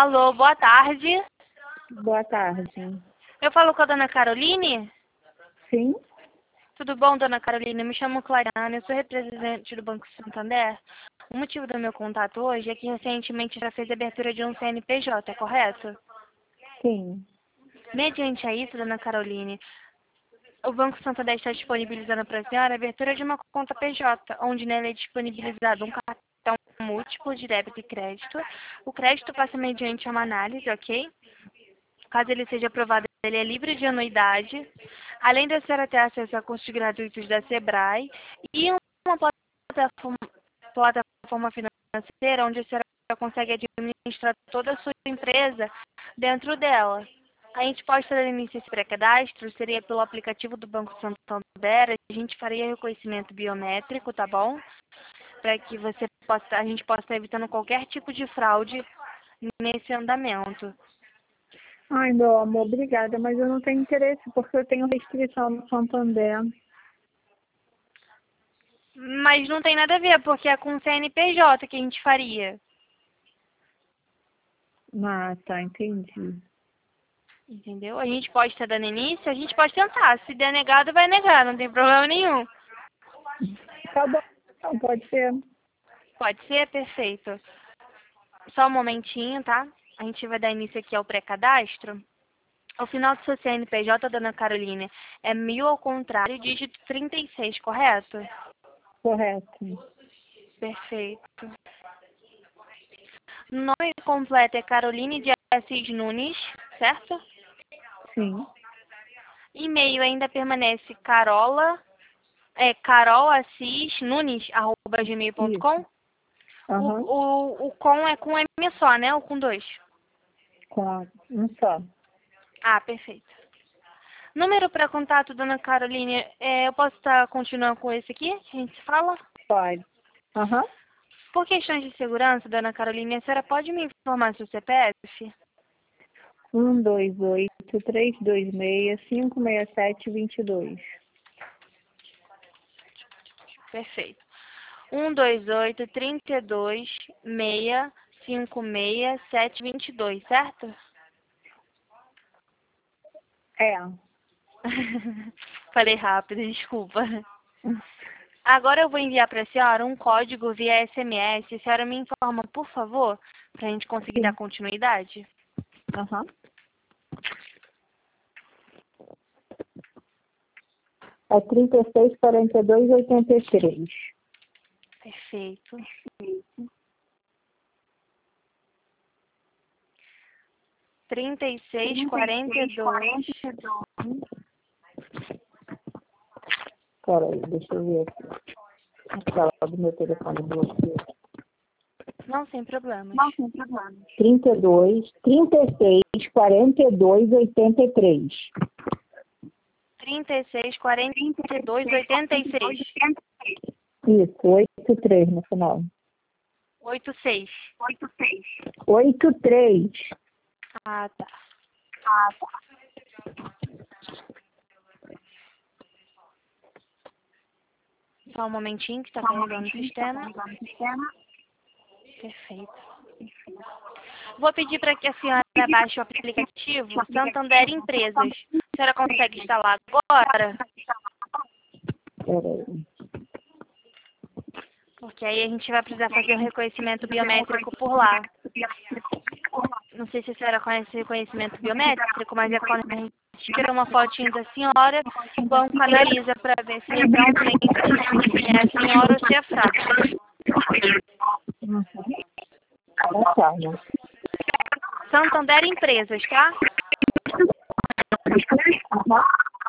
Alô, boa tarde. Boa tarde. Eu falo com a dona Caroline? Sim? Tudo bom, dona Carolina? Eu me chamo Clariana, eu sou representante do Banco Santander. O motivo do meu contato hoje é que recentemente já fez a abertura de um CNPJ, correto? Sim. Mediante a isso, dona Caroline, o Banco Santander está disponibilizando para a senhora a abertura de uma conta PJ, onde nela é disponibilizado um cartão múltiplo de débito e crédito. O crédito passa mediante uma análise, ok? Caso ele seja aprovado, ele é livre de anuidade. Além da senhora ter acesso a cursos gratuitos da Sebrae e uma plataforma financeira onde a senhora consegue administrar toda a sua empresa dentro dela. A gente pode dar início a esse pré-cadastro, seria pelo aplicativo do Banco Santander, a gente faria reconhecimento biométrico, tá bom? Para que a gente possa estar evitando qualquer tipo de fraude nesse andamento. Ai, meu amor, obrigada, mas eu não tenho interesse porque eu tenho restrição no Santander. Mas não tem nada a ver, porque é com o CNPJ que a gente faria. Ah, tá, entendi. Entendeu? A gente pode estar dando início, a gente pode tentar. Se der negado, vai negar, não tem problema nenhum. Tá bom, então pode ser. Pode ser? Perfeito. Só um momentinho, tá? A gente vai dar início aqui ao pré-cadastro. O final do seu CNPJ, dona Carolina, é 1000 ao contrário, dígito 36, correto? Correto. Perfeito. O nome completo é Caroline de Assis Nunes, certo? Sim. E-mail ainda permanece carolassis.nunes@gmail.com. Aham. O com é com M só, né? Ou com dois? Com um só. Ah, perfeito. Número para contato, dona Caroline, eu posso estar continuando com esse aqui? Que a gente fala? Pode. Aham. Por questões de segurança, dona Caroline, a senhora pode me informar seu CPF? 128-326-567-22. Perfeito. 128-32-656-722, certo? É. Falei rápido, desculpa. Agora eu vou enviar para a senhora um código via SMS. A senhora me informa, por favor, para a gente conseguir dar Sim. continuidade? Aham. É 36-42-83. Perfeito. 36-42. Peraí, deixa eu ver aqui. Aquela do meu telefone bloqueado. Não, sem problemas. 36-42-83. 36-42-86. Isso, 83 no final. 86. 83. Ah, tá. Só um momentinho que está carregando o sistema. Perfeito. Vou pedir para que a senhora baixe o aplicativo Santander Empresas. A senhora consegue instalar agora? Peraí. Porque aí a gente vai precisar fazer o reconhecimento biométrico por lá. Não sei se a senhora conhece reconhecimento biométrico, mas é quando a gente tira uma fotinha da senhora, o banco analisa para ver se realmente é a senhora ou se é fraude. Tá, né? Santander Empresas, tá? Aham.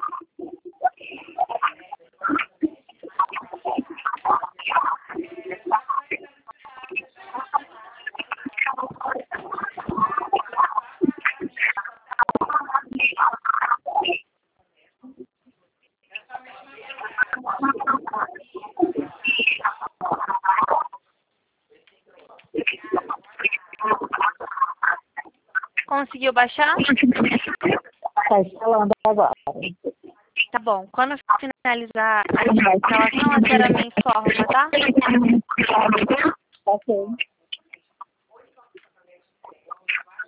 Conseguiu baixar? Tá instalando agora. Tá bom. Quando finalizar a instalação, a senhora me informa, tá? Ok.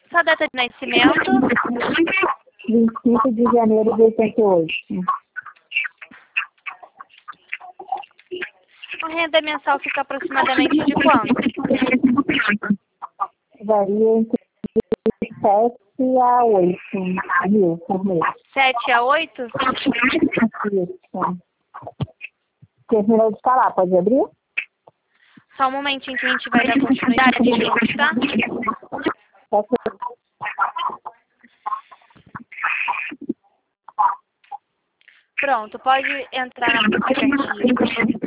Sua data de nascimento? 25 de janeiro de 88. A renda mensal fica aproximadamente de quanto? Varia entre 7 a 8 mil por mês. 7 a 8? Isso. Terminou de falar, pode abrir? Só um momentinho que a gente vai dar continuidade juntos, tá? Pronto, pode entrar no aplicativo.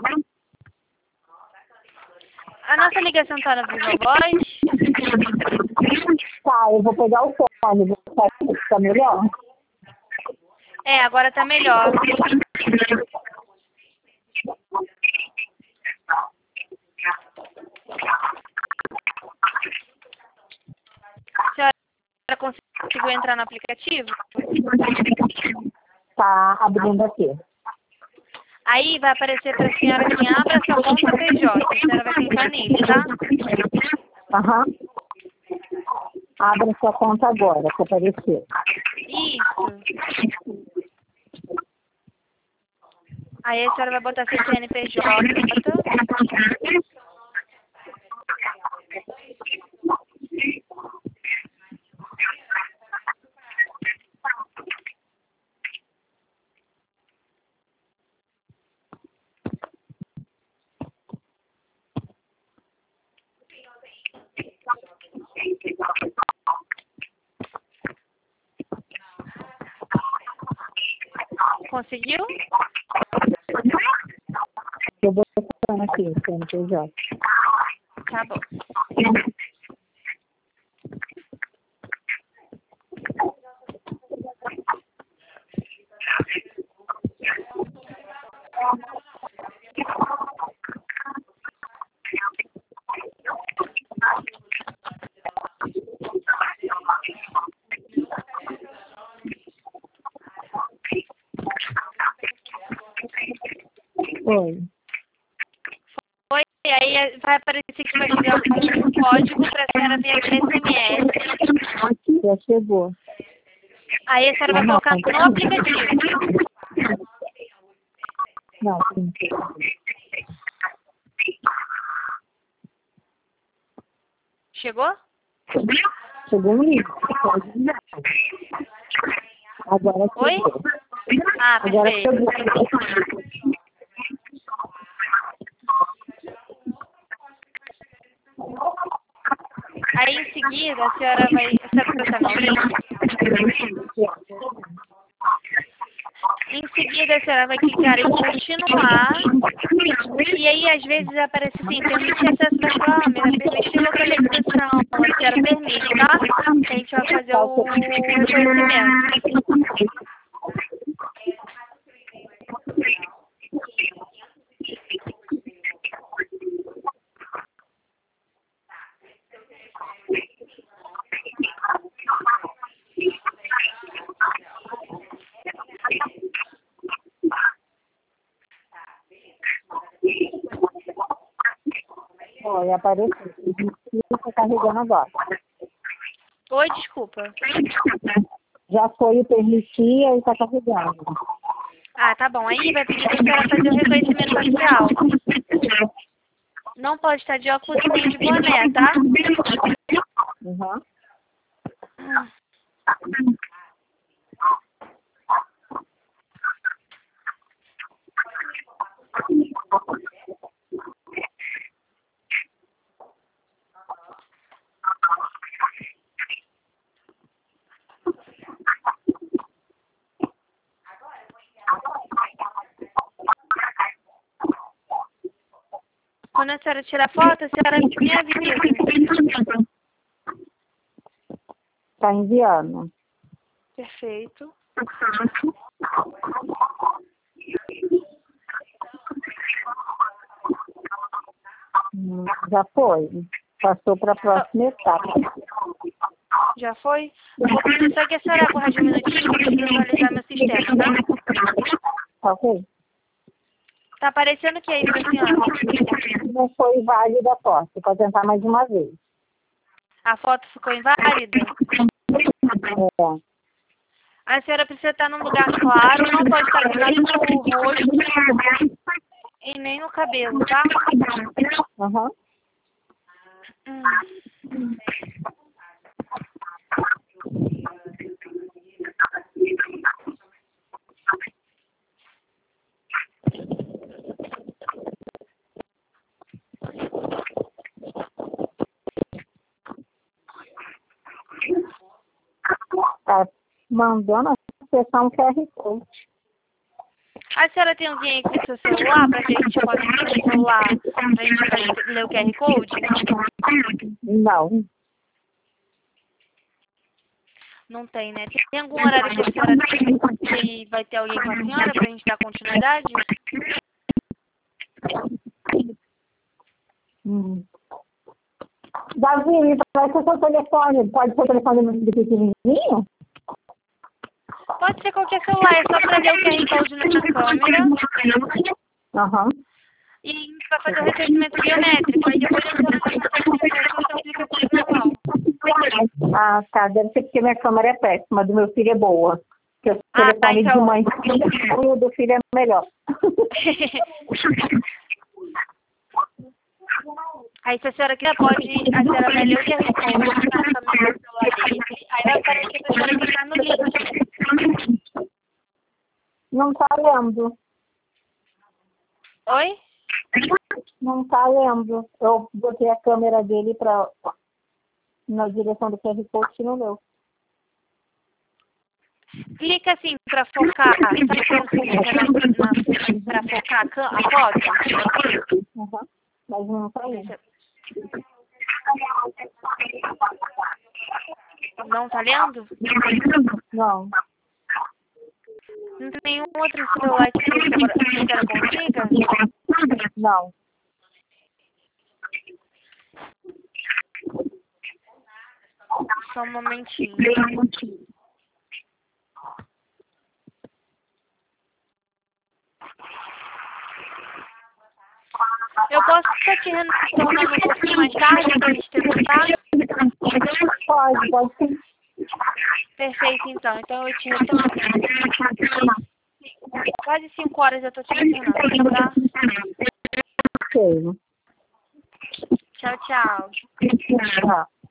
A nossa ligação está na Viva Voz. Tá, eu vou pegar o fone, vou ficar melhor? É, agora tá melhor. A senhora conseguiu entrar no aplicativo? Tá abrindo aqui. Aí vai aparecer para a senhora assim, abra sua conta PJ. A senhora vai clicar nele, tá? Aham. Abra sua conta agora, que apareceu. Isso. Aí a senhora vai botar seu CNPJ. Conseguiu? Eu vou botando aqui, CNPJ. Tá bom. Oi. Oi, aí vai aparecer que vai chegar um código para a senhora ver aqui SMS. Já chegou. Aí a senhora vai colocar no aplicativo. Não, sim. Chegou? Chegou um livro. Agora Oi? chegou. Ah, Agora perfeito. chegou. Aí em seguida a senhora vai. A senhora está no link? Em seguida a senhora vai clicar em continuar. E aí às vezes aparece assim, permitir acesso da câmera, permitir localização. A senhora permite, tá? A gente vai fazer o reconhecimento. Olha, apareceu. Está carregando agora. Oi, desculpa. Já foi o permitir e está carregando. Ah, tá bom. Aí vai pedir para a senhora fazer o reconhecimento facial. Não pode estar de óculos nem de boné, tá? Uhum. Quando a senhora tirar foto, a senhora me avisa. Está enviando. Perfeito. Já foi. Passou para a próxima etapa. Já foi? Vou pedir só que a senhora aguarde um minutinho para eu atualizar meu sistema, tá? Tá ok? Tá aparecendo o que aí pra senhora? Não foi válida a posse. Pode tentar mais uma vez. A foto ficou inválida? É. A senhora precisa estar num lugar claro, não pode estar grudado no rosto e nem no cabelo, tá? Aham. Tá mandando acessar um QR Code. A senhora tem alguém aí com o seu celular pra gente conseguir o celular pra gente ler o QR Code? Não. Não tem, né? Tem algum horário que a senhora que vai ter alguém com a senhora pra gente dar continuidade? Davi, me parece o seu telefone. Pode ser o telefone muito pequenininho? Pode ser qualquer celular, é só pra ler o QR Code na câmera. Aham. E a gente vai fazer o reconhecimento biométrico. Aí depois a senhora consegue acessar o seu aplicativo normal. Ah, tá. Deve ser porque minha câmera é péssima. Do meu filho é boa. Porque o telefone então... de mãe e o do filho é melhor. Aí se a senhora quiser, a senhora vai ler o QR Code na câmera do celular dele. Aí vai aparecer pra senhora clicar no link. Não tá lendo. Oi? Não tá lendo. Eu botei a câmera dele na direção do QR Code e não leu. Clica assim pra focar. Sabe quando você clica pra focar a foto? Uhum. Mas não tá lendo. Não tá lendo? Não. Não tem nenhum outro celular que a senhora consiga? Não. Só um momentinho. Eu posso estar te retornando um pouquinho mais tarde pra gente tentar? Pode sim. Perfeito, então. Então eu te retorno. Quase 5 horas eu tô te retornando, tá? Ok. Tchau, tchau. Tchau.